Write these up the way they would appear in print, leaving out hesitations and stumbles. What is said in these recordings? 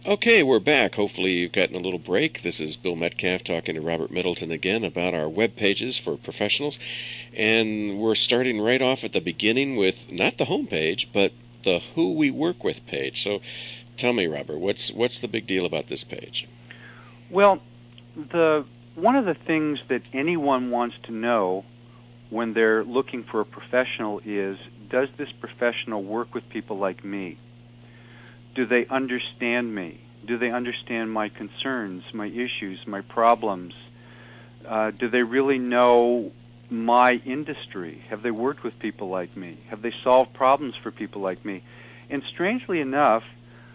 Okay, we're back. Hopefully you've gotten a little break. This is Bill Metcalf talking to Robert Middleton again about our web pages for professionals. And we're starting right off at the beginning with not the home page, but the Who We Work With page. So tell me, Robert, what's the big deal about this page? Well, one of the things that anyone wants to know when they're looking for a professional is, does this professional work with people like me? Do they understand me? Do they understand my concerns, my issues, my problems? Do they really know my industry? Have they worked with people like me? Have they solved problems for people like me? And strangely enough,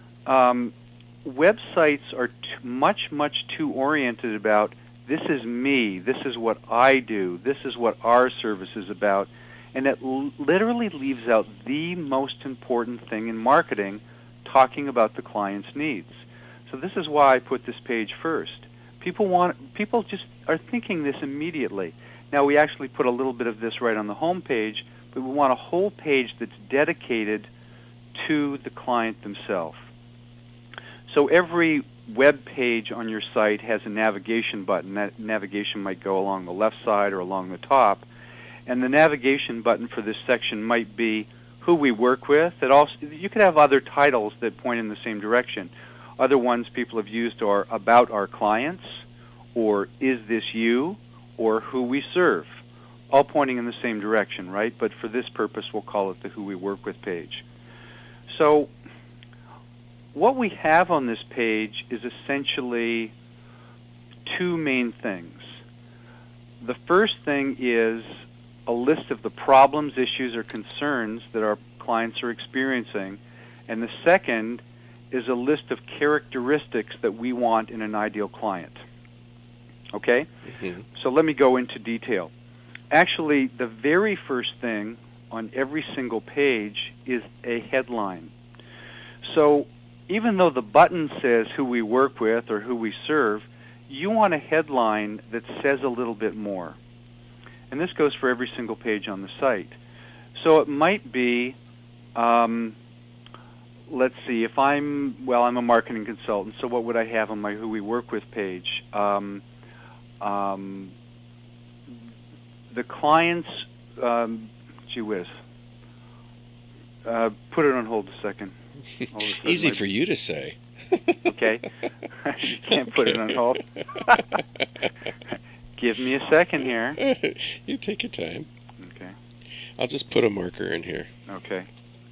websites are much too oriented about, this is me, this is what I do, this is what our service is about, and it literally leaves out the most important thing in marketing, talking about the client's needs. So this is why I put this page first. People just are thinking this immediately. Now, we actually put a little bit of this right on the home page, but we want a whole page that's dedicated to the client themselves. So every web page on your site has a navigation button. That navigation might go along the left side or along the top. And the navigation button for this section might be who we work with. You could have other titles that point in the same direction. Other ones people have used are about our clients, or is this you, or who we serve, all pointing in the same direction, right? But for this purpose, we'll call it the Who We Work With page. So what we have on this page is essentially two main things. The first thing is a list of the problems, issues, or concerns that our clients are experiencing, and the second is a list of characteristics that we want in an ideal client. Okay? Mm-hmm. So let me go into detail. Actually, the very first thing on every single page is a headline. So even though the button says who we work with or who we serve, you want a headline that says a little bit more. And this goes for every single page on the site. So it might be, let's see, if I'm a marketing consultant, so what would I have on my Who We Work With page? The clients, gee whiz. Put it on hold a second. Easy for you to say. Okay. You can't put it on hold. Give me a second here. You take your time. Okay. I'll just put a marker in here. Okay.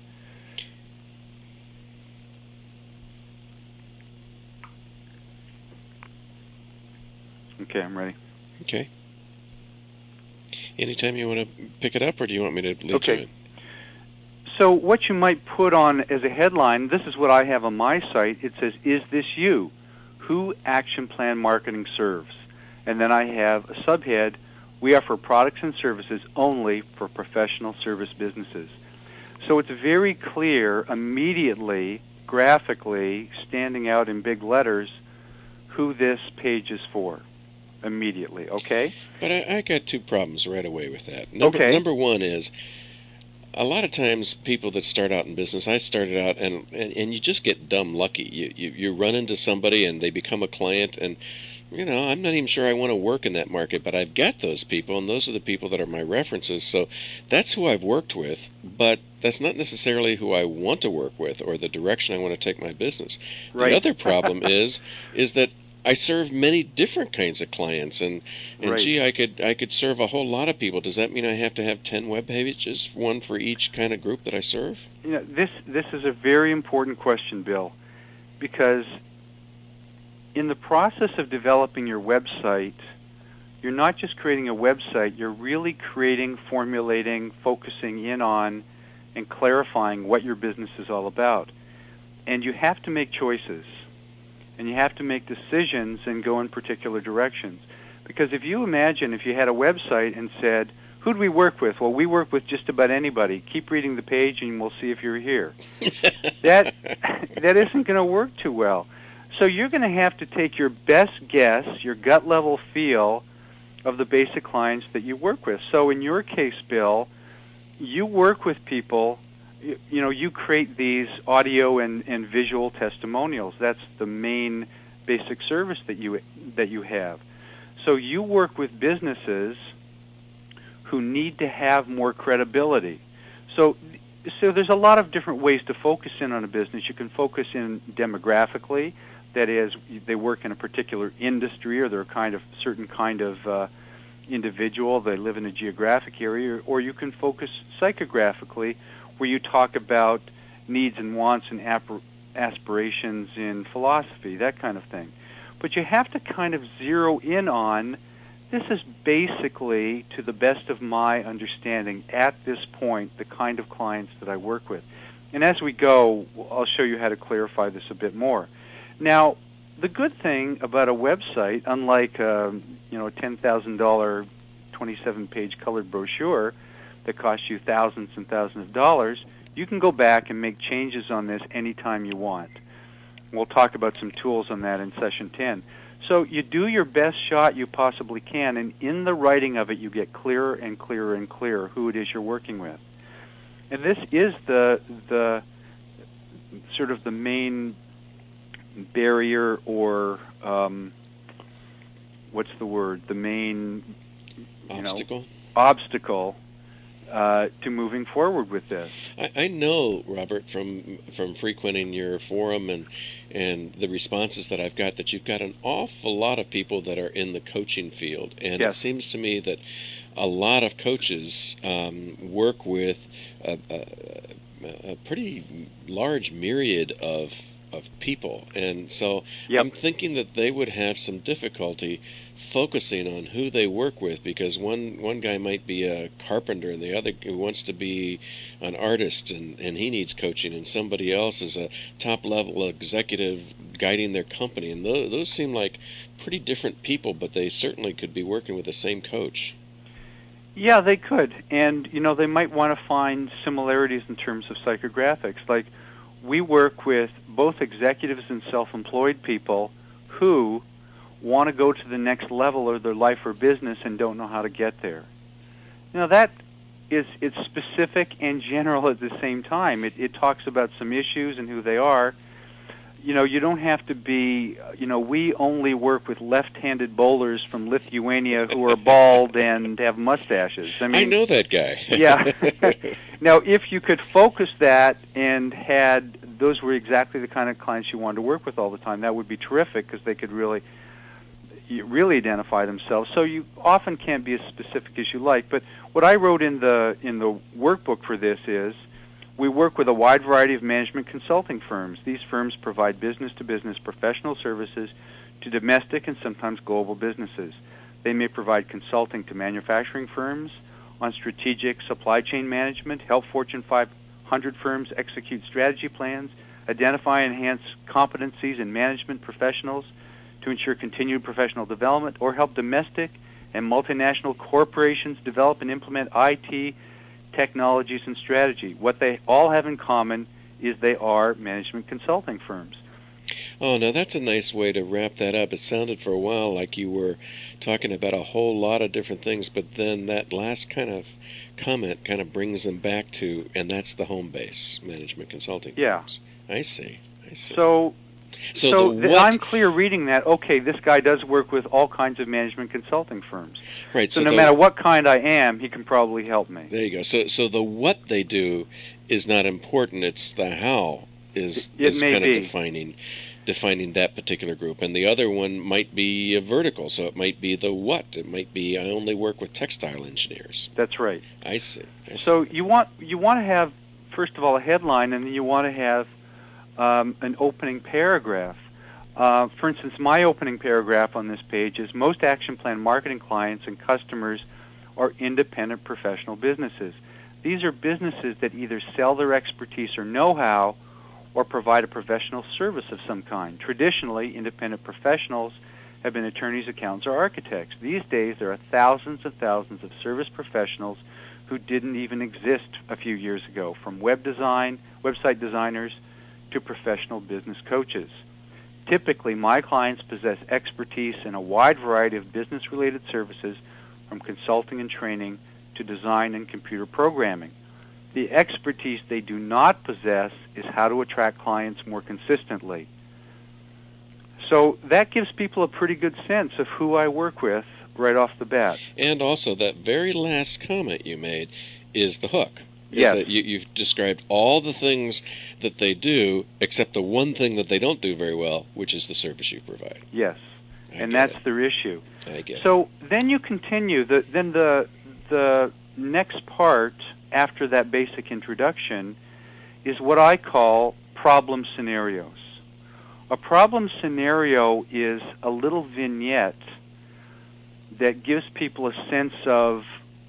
Okay, I'm ready. Okay. Anytime you want to pick it up, or do you want me to lead to it? So what you might put on as a headline, this is what I have on my site. It says, is this you? Who Action Plan Marketing serves? And then I have a subhead, we offer products and services only for professional service businesses. So it's very clear, immediately, graphically, standing out in big letters, who this page is for. Immediately, okay? But I got two problems right away with that. Number one is, a lot of times people that start out in business, I started out, and you just get dumb lucky. You run into somebody and they become a client, and I'm not even sure I want to work in that market, but I've got those people, and those are the people that are my references. So that's who I've worked with, but that's not necessarily who I want to work with or the direction I want to take my business. Right. The other problem is that I serve many different kinds of clients, and right. Gee, I could serve a whole lot of people. Does that mean I have to have 10 web pages, one for each kind of group that I serve? This is a very important question, Bill, because in the process of developing your website, you're not just creating a website, you're really creating, formulating, focusing in on, and clarifying what your business is all about. And you have to make choices. And you have to make decisions and go in particular directions. Because if you imagine if you had a website and said, who do we work with? Well, we work with just about anybody. Keep reading the page and we'll see if you're here. That isn't going to work too well. So you're going to have to take your best guess, your gut level feel of the basic clients that you work with. So in your case, Bill, you work with people you create these audio and visual testimonials. That's the main basic service that you have. So you work with businesses who need to have more credibility. So there's a lot of different ways to focus in on a business. You can focus in demographically. That is, they work in a particular industry, or they're a certain kind of individual. They live in a geographic area. Or you can focus psychographically, where you talk about needs and wants and aspirations in philosophy, that kind of thing. But you have to kind of zero in on, this is basically, to the best of my understanding at this point, the kind of clients that I work with. And as we go, I'll show you how to clarify this a bit more. Now, the good thing about a website, unlike a $10,000 27-page colored brochure that costs you thousands and thousands of dollars, you can go back and make changes on this anytime you want. We'll talk about some tools on that in session 10. So you do your best shot you possibly can, and in the writing of it, you get clearer and clearer and clearer who it is you're working with. And this is the sort of the main barrier, or what's the word? The main obstacle to moving forward with this. I know, Robert, from frequenting your forum and the responses that I've got, that you've got an awful lot of people that are in the coaching field. And yes. It seems to me that a lot of coaches work with a pretty large myriad of people. And so yep. I'm thinking that they would have some difficulty focusing on who they work with, because one guy might be a carpenter and the other wants to be an artist and he needs coaching, and somebody else is a top-level executive guiding their company. And those seem like pretty different people, but they certainly could be working with the same coach. Yeah, they could. And, they might want to find similarities in terms of psychographics. Like, we work with both executives and self-employed people who want to go to the next level of their life or business and don't know how to get there. That it's specific and general at the same time. It talks about some issues and who they are. You don't have to be, we only work with left-handed bowlers from Lithuania who are bald and have mustaches. I know that guy. Yeah. Now, if you could focus that and those were exactly the kind of clients you wanted to work with all the time, that would be terrific, because they could really identify themselves. So you often can't be as specific as you like. But what I wrote in the workbook for this is, we work with a wide variety of management consulting firms. These firms provide business-to-business professional services to domestic and sometimes global businesses. They may provide consulting to manufacturing firms on strategic supply chain management, help Fortune 500 firms execute strategy plans, identify and enhance competencies in management professionals to ensure continued professional development, or help domestic and multinational corporations develop and implement IT technologies and strategy. What they all have in common is they are management consulting firms. Oh, now that's a nice way to wrap that up. It sounded for a while like you were talking about a whole lot of different things, but then that last kind of comment kind of brings them back to, and that's the home base, management consulting firms. I see. So I'm clear reading that, okay, this guy does work with all kinds of management consulting firms. Right. So no matter what kind I am, he can probably help me. There you go. So the what they do is not important. It's the how is kind of defining that particular group. And the other one might be a vertical, so it might be the what. It might be, I only work with textile engineers. That's right. I see. So you want to have, first of all, a headline, and then you want to have an opening paragraph. For instance, my opening paragraph on this page is, most action plan marketing clients and customers are independent professional businesses. These are businesses that either sell their expertise or know-how or provide a professional service of some kind. Traditionally, independent professionals have been attorneys, accountants, or architects. These days, there are thousands and thousands of service professionals who didn't even exist a few years ago, from website designers, to professional business coaches. Typically, my clients possess expertise in a wide variety of business-related services, from consulting and training to design and computer programming. The expertise they do not possess is how to attract clients more consistently. So that gives people a pretty good sense of who I work with right off the bat. And also, that very last comment you made is the hook. Yes. That you've described all the things that they do, except the one thing that they don't do very well, which is the service you provide. Yes, and that's their issue. I get it. So then you continue. Then the next part after that basic introduction is what I call problem scenarios. A problem scenario is a little vignette that gives people a sense of,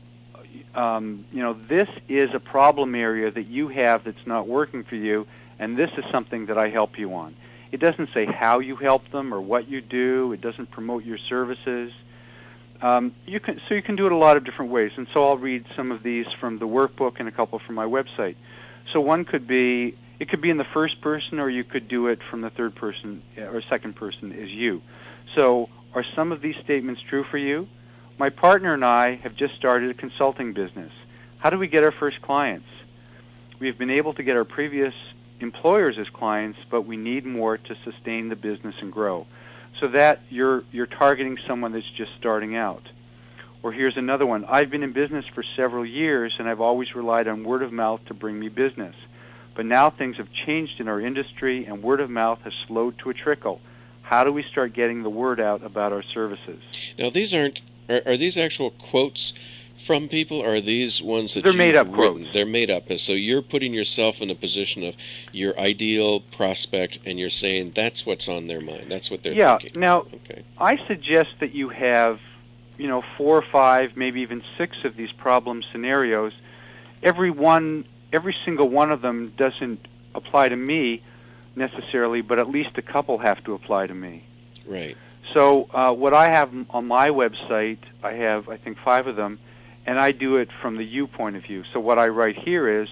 this is a problem area that you have that's not working for you, and this is something that I help you on. It doesn't say how you help them or what you do. It doesn't promote your services. You can do it a lot of different ways, and so I'll read some of these from the workbook and a couple from my website. So one could be, it could be in the first person, or you could do it from the third person or second person as you. So are some of these statements true for you? My partner and I have just started a consulting business. How do we get our first clients? We've been able to get our previous employers as clients, but we need more to sustain the business and grow. So that you're targeting someone that's just starting out. Or here's another one. I've been in business for several years, and I've always relied on word of mouth to bring me business. But now things have changed in our industry, and word of mouth has slowed to a trickle. How do we start getting the word out about our services? Now, these are these actual quotes from people, or are these ones that they're made up quotes? They're made up. And so you're putting yourself in a position of your ideal prospect, and you're saying that's what's on their mind. That's what they're thinking. Yeah. Now, I suggest that you have, 4 or 5, maybe even 6 of these problem scenarios. Every single one of them doesn't apply to me necessarily, but at least a couple have to apply to me. Right. So what I have on my website, I have, I think, 5 of them, and I do it from the you point of view. So what I write here is,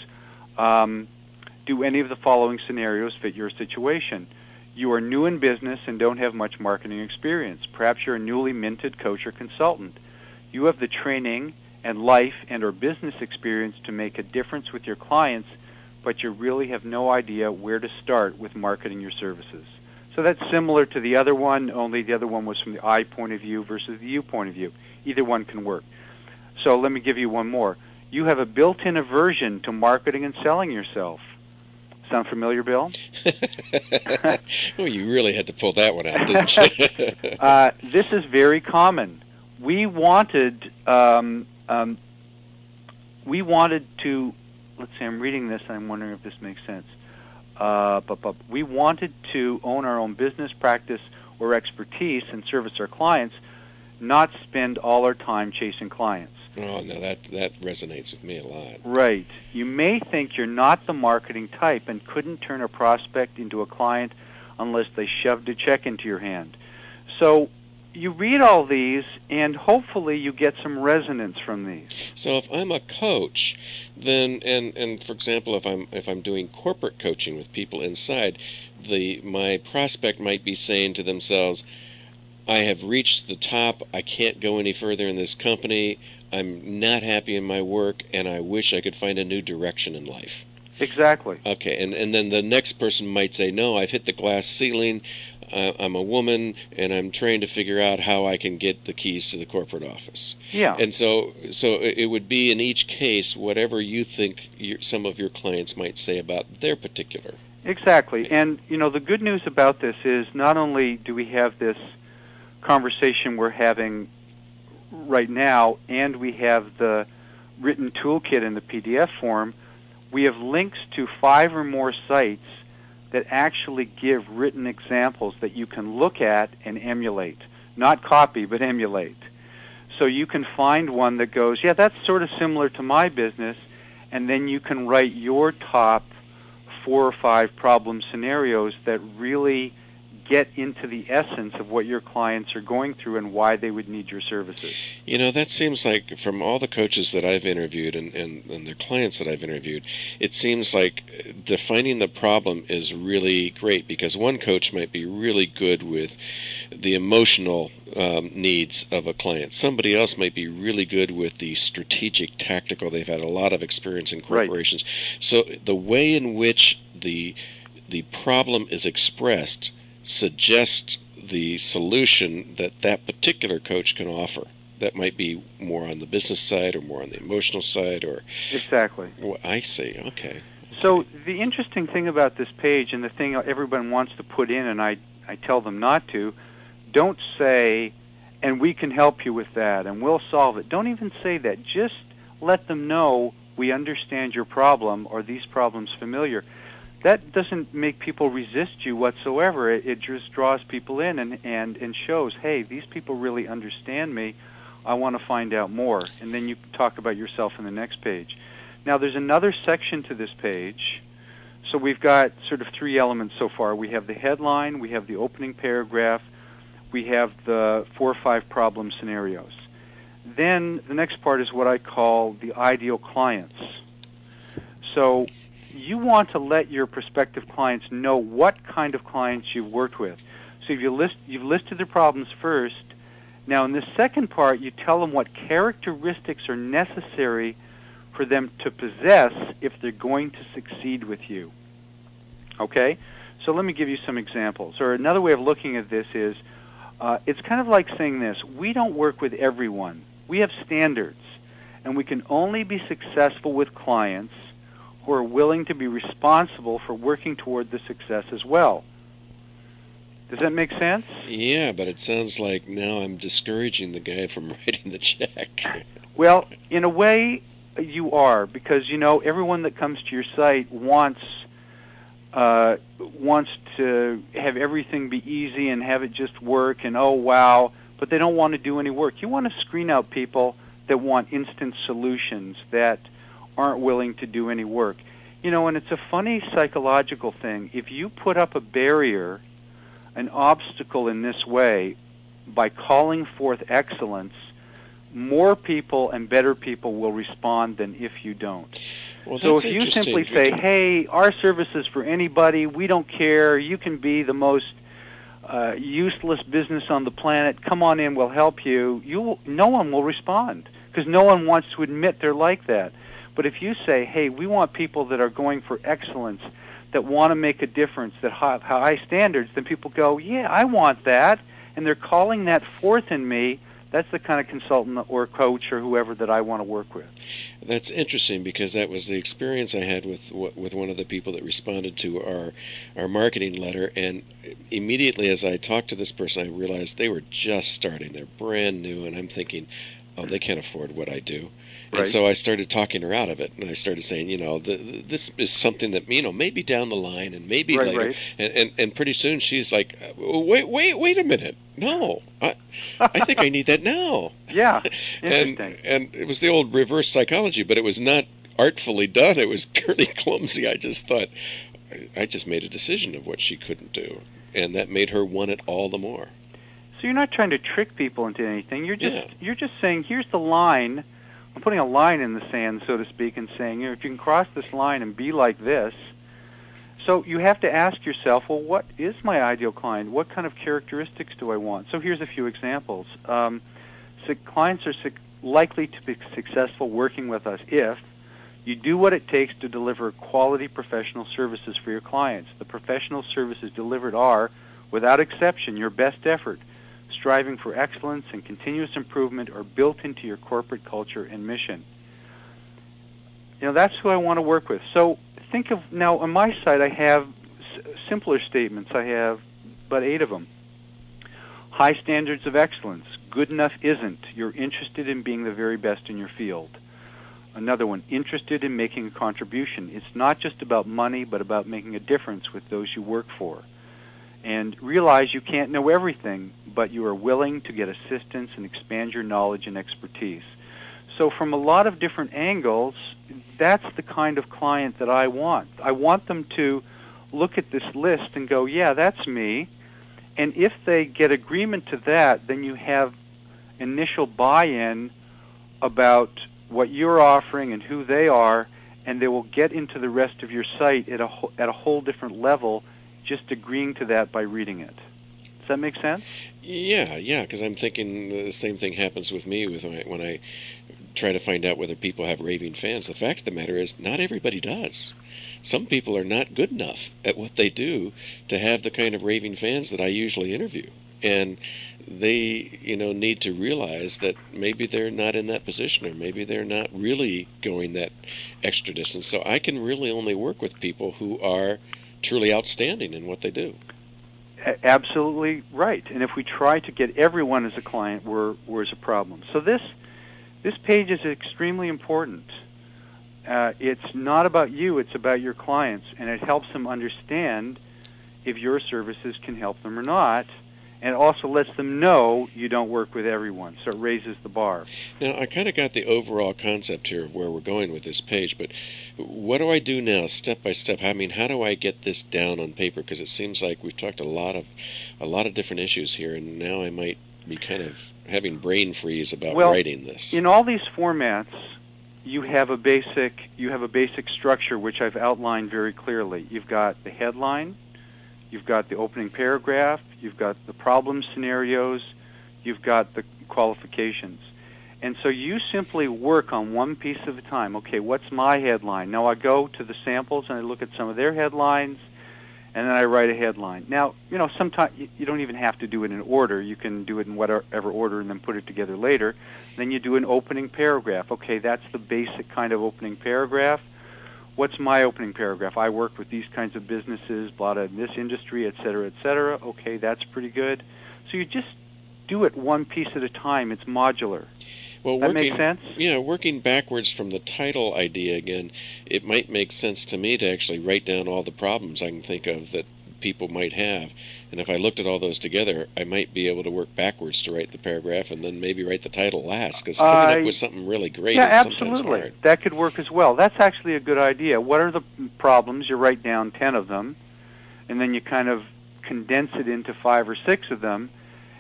do any of the following scenarios fit your situation? You are new in business and don't have much marketing experience. Perhaps you're a newly minted coach or consultant. You have the training and life and or business experience to make a difference with your clients, but you really have no idea where to start with marketing your services. So that's similar to the other one, only the other one was from the I point of view versus the you point of view. Either one can work. So let me give you one more. You have a built-in aversion to marketing and selling yourself. Sound familiar, Bill? Well, you really had to pull that one out, didn't you? This is very common. We wanted to, let's see, I'm reading this and I'm wondering if this makes sense. We wanted to own our own business practice or expertise and service our clients, not spend all our time chasing clients. Oh, no, that resonates with me a lot. Right. You may think you're not the marketing type and couldn't turn a prospect into a client unless they shoved a check into your hand. So you read all these, and hopefully you get some resonance from these. So if I'm a coach, then, and for example, if I'm doing corporate coaching with people inside, my prospect might be saying to themselves, I have reached the top, I can't go any further in this company, I'm not happy in my work, and I wish I could find a new direction in life. Exactly. Okay, and then the next person might say, no, I've hit the glass ceiling, I'm a woman, and I'm trying to figure out how I can get the keys to the corporate office. Yeah. And so it would be in each case whatever you think some of your clients might say about their particular. Exactly. And, the good news about this is not only do we have this conversation we're having right now, and we have the written toolkit in the PDF form, we have links to 5 or more sites that actually give written examples that you can look at and emulate. Not copy, but emulate. So you can find one that goes, yeah, that's sort of similar to my business, and then you can write your top 4 or 5 problem scenarios that really get into the essence of what your clients are going through and why they would need your services. You know, that seems like from all the coaches that I've interviewed and their clients that I've interviewed, it seems like defining the problem is really great, because one coach might be really good with the emotional needs of a client. Somebody else might be really good with the strategic, tactical. They've had a lot of experience in corporations. Right. So the way in which the problem is expressed suggests the solution that that particular coach can offer. That might be more on the business side or more on the emotional side, or... Exactly. Well, I see. Okay. So the interesting thing about this page, and the thing everyone wants to put in, and I tell them not to, don't say, and we can help you with that, and we'll solve it. Don't even say that. Just let them know we understand your problem, or these problems familiar. That doesn't make people resist you whatsoever. It just draws people in and shows, hey, these people really understand me. I want to find out more. And then you talk about yourself in the next page. Now, there's another section to this page. So we've got sort of three elements so far. We have the headline, we have the opening paragraph, we have the 4 or 5 problem scenarios. Then the next part is what I call the ideal clients. So you want to let your prospective clients know what kind of clients you've worked with. So if you've listed their problems first. Now in this second part, you tell them what characteristics are necessary for them to possess if they're going to succeed with you. Okay? So let me give you some examples. Or another way of looking at this is, it's kind of like saying this: we don't work with everyone. We have standards, and we can only be successful with clients who are willing to be responsible for working toward the success as well. Does that make sense? Yeah, but it sounds like now I'm discouraging the guy from writing the check. Well, in a way, you are, because, you know, everyone that comes to your site wants to have everything be easy and have it just work and, oh, wow, but they don't want to do any work. You want to screen out people that want instant solutions, that aren't willing to do any work. You know, and it's a funny psychological thing. If you put up a barrier, an obstacle in this way, by calling forth excellence, more people and better people will respond than if you don't. Well, so if you simply say, hey, our service is for anybody, we don't care, you can be the most useless business on the planet, come on in, we'll help you, no one will respond, because no one wants to admit they're like that. But if you say, hey, we want people that are going for excellence, that want to make a difference, that have high standards, then people go, yeah, I want that, and they're calling that forth in me. That's the kind of consultant or coach or whoever that I want to work with. That's interesting, because that was the experience I had with one of the people that responded to our marketing letter, and immediately as I talked to this person, I realized they were just starting. They're brand new, and I'm thinking, oh, they can't afford what I do. Right. And so I started talking her out of it, and I started saying, you know, this is something that, you know, maybe down the line and maybe later. Right. And pretty soon she's like, wait a minute. No, I think I need that now. Yeah, interesting. And it was the old reverse psychology, but it was not artfully done. It was purely clumsy. I just thought, I just made a decision of what she couldn't do, and that made her want it all the more. So you're not trying to trick people into anything. You're just saying, here's the line. I'm putting a line in the sand, so to speak, and saying, you know, if you can cross this line and be like this. So you have to ask yourself, well, what is my ideal client? What kind of characteristics do I want? So here's a few examples. Clients are likely to be successful working with us if you do what it takes to deliver quality professional services for your clients. The professional services delivered are, without exception, your best effort. Striving for excellence and continuous improvement are built into your corporate culture and mission. You know, that's who I want to work with. So think of, now on my side I have simpler statements. I have about 8 of them. High standards of excellence. Good enough isn't. You're interested in being the very best in your field. Another one, interested in making a contribution. It's not just about money, but about making a difference with those you work for. And realize you can't know everything, but you are willing to get assistance and expand your knowledge and expertise. So from a lot of different angles, that's the kind of client that I want. I want them to look at this list and go, yeah, that's me. And if they get agreement to that, then you have initial buy-in about what you're offering and who they are, and they will get into the rest of your site at a whole different level just agreeing to that by reading it. Does that make sense? Yeah, because I'm thinking the same thing happens with me when I try to find out whether people have raving fans. The fact of the matter is, not everybody does. Some people are not good enough at what they do to have the kind of raving fans that I usually interview. And they, need to realize that maybe they're not in that position, or maybe they're not really going that extra distance. So I can really only work with people who are truly outstanding in what they do. Absolutely right. And if we try to get everyone as a client, we're a problem. So this page is extremely important. It's not about you, it's about your clients, and it helps them understand if your services can help them or not, and it also lets them know you don't work with everyone, so it raises the bar. Now, I kind of got the overall concept here of where we're going with this page, but what do I do now, step by step? I mean, how do I get this down on paper? Because it seems like we've talked a lot of different issues here, and now I might be kind of having brain freeze about writing this. In all these formats, you have a basic structure which I've outlined very clearly. You've got the headline, you've got the opening paragraph, you've got the problem scenarios, you've got the qualifications. And so you simply work on one piece at a time. Okay, what's my headline? Now I go to the samples and I look at some of their headlines, and then I write a headline. Now, sometimes you don't even have to do it in order. You can do it in whatever order and then put it together later. Then you do an opening paragraph. Okay, that's the basic kind of opening paragraph. What's my opening paragraph? I work with these kinds of businesses, blah, blah, in this industry, et cetera, et cetera. Okay, that's pretty good. So you just do it one piece at a time. It's modular. Well, that makes sense? Yeah, working backwards from the title idea again, it might make sense to me to actually write down all the problems I can think of that people might have. And if I looked at all those together, I might be able to work backwards to write the paragraph and then maybe write the title last, because coming up with something really great is sometimes hard. That could work as well. That's actually a good idea. What are the problems? You write down 10 of them, and then you kind of condense it into 5 or 6 of them,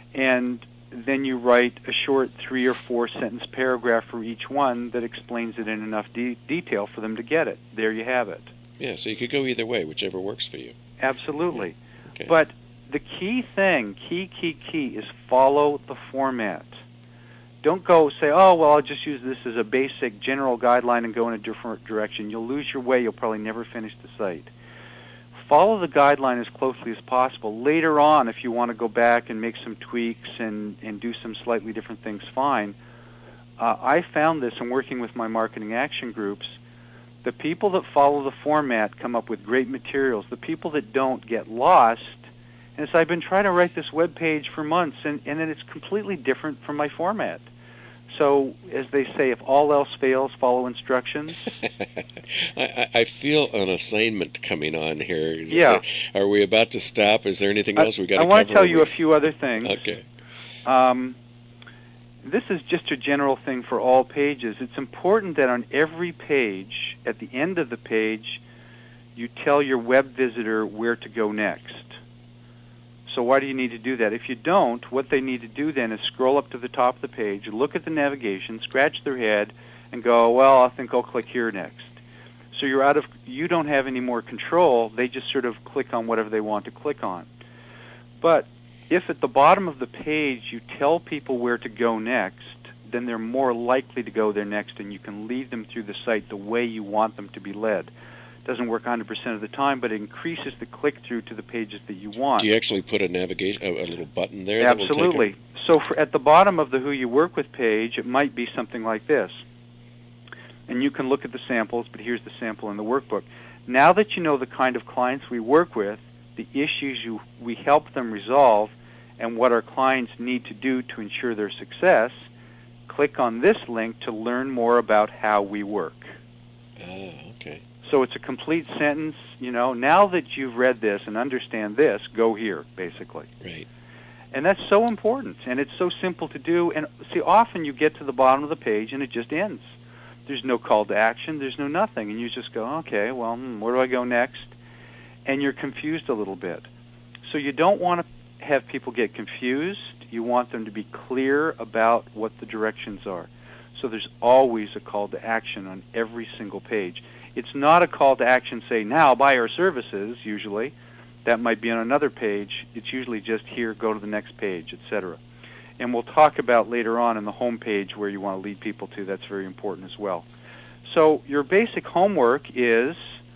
and then you write a short 3 or 4 sentence paragraph for each one that explains it in enough detail for them to get it. There you have it. Yeah, so you could go either way, whichever works for you. Absolutely. Yeah. Okay. But the key thing, key is follow the format. Don't go say, oh, well, I'll just use this as a basic general guideline and go in a different direction. You'll lose your way. You'll probably never finish the site. Follow the guideline as closely as possible. Later on, if you want to go back and make some tweaks and do some slightly different things, fine. I found this in working with my marketing action groups. The people that follow the format come up with great materials. The people that don't get lost. And so I've been trying to write this web page for months, and then it's completely different from my format. So, as they say, if all else fails, follow instructions. I feel an assignment coming on here. Yeah. Are we about to stop? Is there anything else we got to cover? I want to tell you a few other things. Okay. This is just a general thing for all pages. It's important that on every page, at the end of the page, you tell your web visitor where to go next. So why do you need to do that? If you don't, what they need to do then is scroll up to the top of the page, look at the navigation, scratch their head, and go, well, I think I'll click here next. So you don't have any more control. They just sort of click on whatever they want to click on. But if at the bottom of the page you tell people where to go next, then they're more likely to go there next, and you can lead them through the site the way you want them to be led. Doesn't work 100% of the time, but it increases the click-through to the pages that you want. Do you actually put a little button there? Absolutely. So at the bottom of the Who You Work With page, it might be something like this. And you can look at the samples, but here's the sample in the workbook. Now that you know the kind of clients we work with, the issues we help them resolve, and what our clients need to do to ensure their success, click on this link to learn more about how we work. Okay. So it's a complete sentence, now that you've read this and understand this, go here, basically. Right. And that's so important, and it's so simple to do. And see, often you get to the bottom of the page and it just ends. There's no call to action, there's no nothing, and you just go, okay, well, where do I go next? And you're confused a little bit. So you don't want to have people get confused. You want them to be clear about what the directions are. So there's always a call to action on every single page. It's not a call to action, say, now buy our services, usually. That might be on another page. It's usually just here, go to the next page, etc. And we'll talk about later on in the home page where you want to lead people to. That's very important as well. So your basic homework is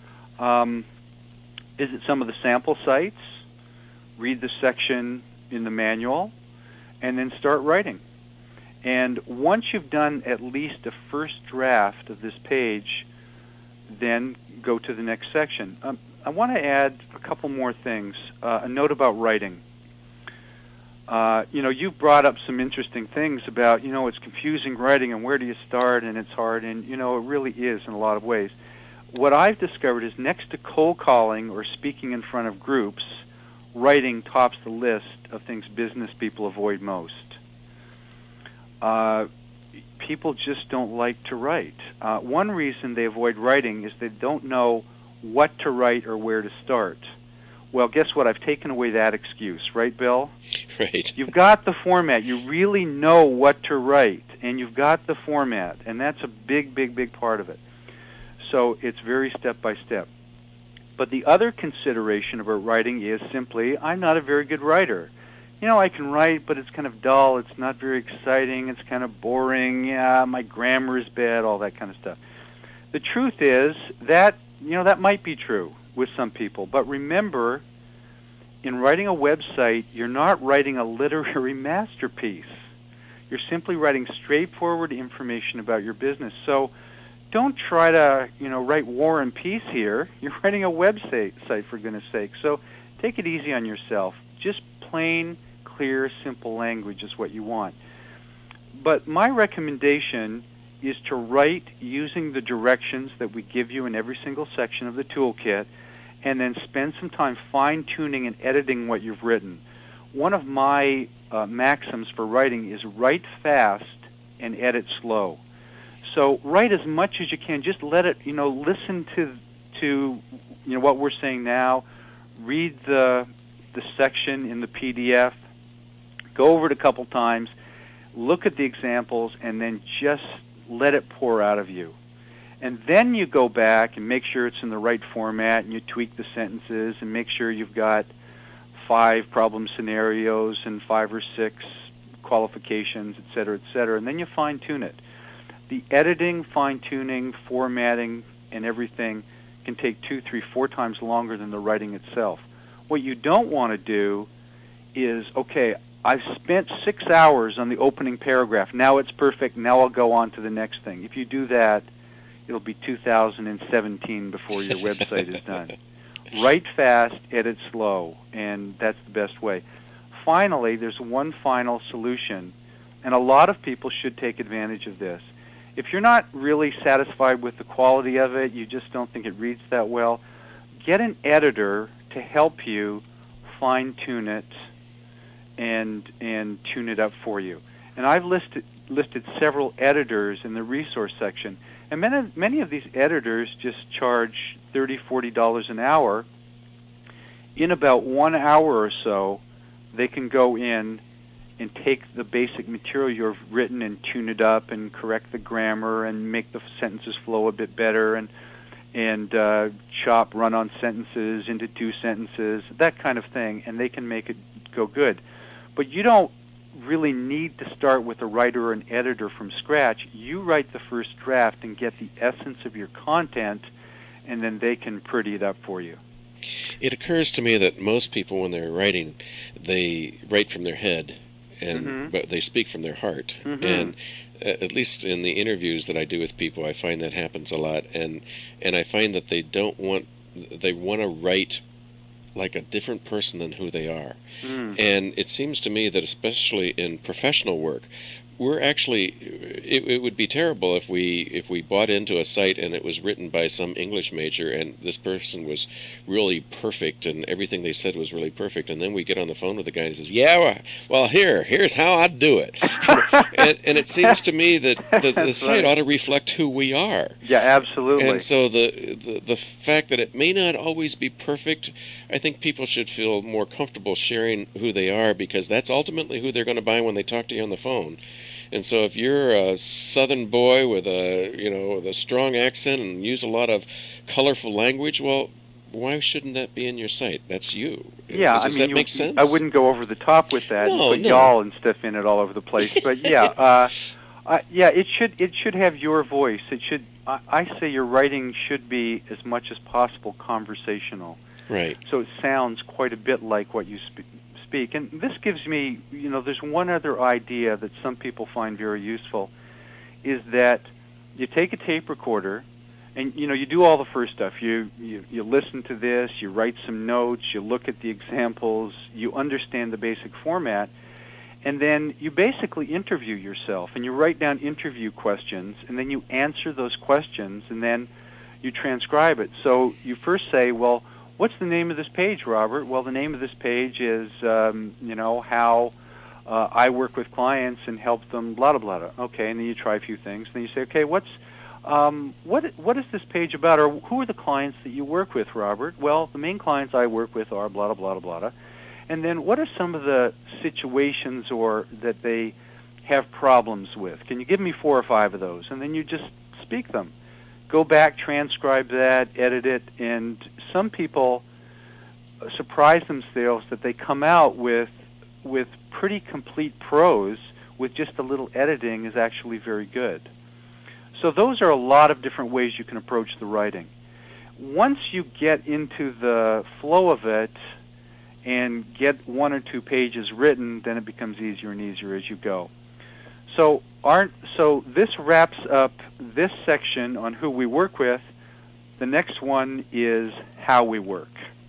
visit some of the sample sites, read the section in the manual, and then start writing. And once you've done at least a first draft of this page, then go to the next section. I want to add a couple more things. A note about writing. You've brought up some interesting things about, it's confusing writing and where do you start and it's hard, and, it really is in a lot of ways. What I've discovered is next to cold calling or speaking in front of groups, writing tops the list of things business people avoid most. People just don't like to write. One reason they avoid writing is they don't know what to write or where to start. Well, guess what? I've taken away that excuse, right, Bill? Right. You've got the format. You really know what to write, and you've got the format, and that's a big, big, big part of it. So it's very step by step. But the other consideration about writing is simply, I'm not a very good writer. I can write, but it's kind of dull. It's not very exciting. It's kind of boring. Yeah, my grammar is bad, all that kind of stuff. The truth is that, that might be true with some people. But remember, in writing a website, you're not writing a literary masterpiece. You're simply writing straightforward information about your business. So don't try to, write War and Peace here. You're writing a website, for goodness sake. So take it easy on yourself. Just plain, clear, simple language is what you want. But my recommendation is to write using the directions that we give you in every single section of the toolkit, and then spend some time fine-tuning and editing what you've written. One of my maxims for writing is write fast and edit slow. So write as much as you can. Just let it, listen to what we're saying now. Read the section in the PDF. Go over it a couple times. Look at the examples, and then just let it pour out of you. And then you go back and make sure it's in the right format, and you tweak the sentences and make sure you've got 5 problem scenarios and 5 or 6 qualifications, et cetera, and then you fine-tune it. The editing, fine-tuning, formatting, and everything can take 2, 3, 4 times longer than the writing itself. What you don't want to do is, okay, I've spent 6 hours on the opening paragraph. Now it's perfect. Now I'll go on to the next thing. If you do that, it'll be 2017 before your website is done. Write fast, edit slow, and that's the best way. Finally, there's one final solution, and a lot of people should take advantage of this. If you're not really satisfied with the quality of it, you just don't think it reads that well, get an editor to help you fine-tune it and tune it up for you. And I've listed several editors in the resource section, and many of these editors just charge $30, $40 an hour. In about 1 hour or so, they can go in and take the basic material you've written and tune it up and correct the grammar and make the sentences flow a bit better and chop run-on sentences into 2 sentences, that kind of thing, and they can make it go good. But you don't really need to start with a writer or an editor from scratch. You write the first draft and get the essence of your content, and then they can pretty it up for you. It occurs to me that most people, when they're writing, they write from their head, and but they speak from their heart. And at least in the interviews that I do with people, I find that happens a lot. And I find that they want to write like a different person than who they are. And it seems to me that especially in professional work, we're actually, it would be terrible if we bought into a site and it was written by some English major and this person was really perfect and everything they said was really perfect, and then we get on the phone with the guy and he says, yeah, well here's how I do it. And it seems to me that the site ought to reflect who we are. Yeah, absolutely. And so the fact that it may not always be perfect, I think people should feel more comfortable sharing who they are, because that's ultimately who they're going to buy when they talk to you on the phone. And so if you're a southern boy with a strong accent and use a lot of colorful language, well, why shouldn't that be in your site? That's you. Yeah, Does that make sense? I wouldn't go over the top with that and put y'all and stuff in it all over the place. But yeah, it should have your voice. It should. I say your writing should be as much as possible conversational. Right. So it sounds quite a bit like what you speak. And this gives me, there's one other idea that some people find very useful, is that you take a tape recorder and, you do all the first stuff. You listen to this, you write some notes, you look at the examples, you understand the basic format, and then you basically interview yourself, and you write down interview questions, and then you answer those questions, and then you transcribe it. So you first say, well, what's the name of this page, Robert? Well, the name of this page is, how I work with clients and help them, blah, blah, blah. Okay, and then you try a few things. And then you say, okay, what is this page about, or who are the clients that you work with, Robert? Well, the main clients I work with are blah, blah, blah, blah. And then what are some of the situations or that they have problems with? Can you give me 4 or 5 of those? And then you just speak them. Go back, transcribe that, edit it, and some people surprise themselves that they come out with pretty complete prose with just a little editing is actually very good. So those are a lot of different ways you can approach the writing. Once you get into the flow of it and get 1 or 2 pages written, then it becomes easier and easier as you go. So this wraps up this section on who we work with. The next one is how we work.